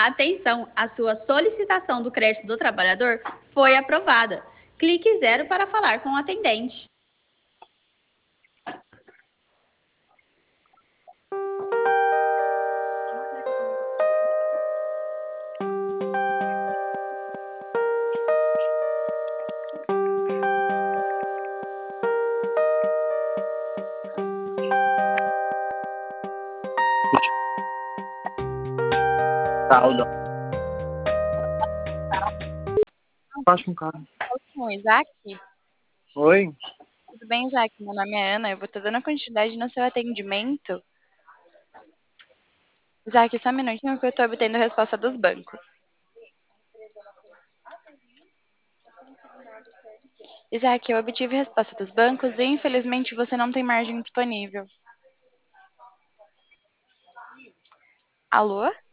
Atenção, a sua solicitação do crédito do trabalhador foi aprovada. Clique zero para falar com o atendente. Caldo. Faz com cara. Com o Isaac? Oi? Tudo bem, Isaac? Meu nome é Ana. Eu vou estar dando a quantidade no seu atendimento. Isaac, só um minutinho que eu estou obtendo a resposta dos bancos. Isaac, eu obtive a resposta dos bancos e infelizmente você não tem margem disponível. Alô?